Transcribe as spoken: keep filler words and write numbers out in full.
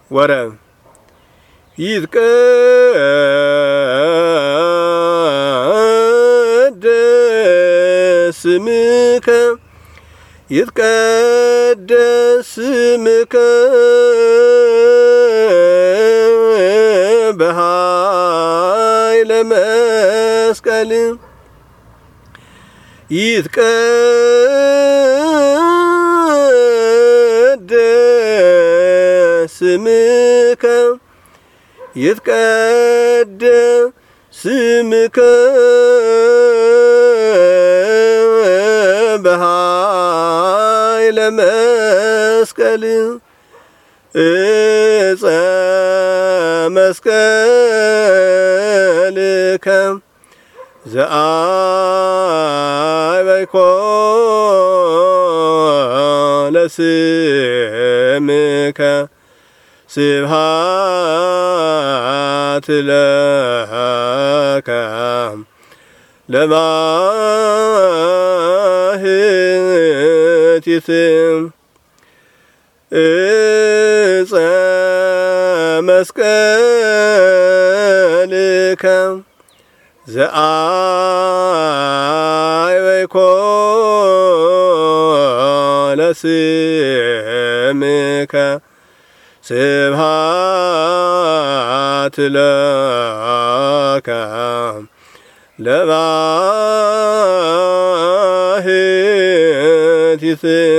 ወረብ ይትቀደስ ስምከ ይትቀደስ ስምከ በኃይለ መስቀል ይትቀደስ ስምከ ይትቀደስ ስምከ በኃይለ መስቀል እፀ መስቀልከ ዘአበይኮ ለስምከ ስብሐት ለከ ለባህቲት እፀ መስቀልከ ዘአበይኮ ለስምከ ስብሐት ለከ ለባህቲት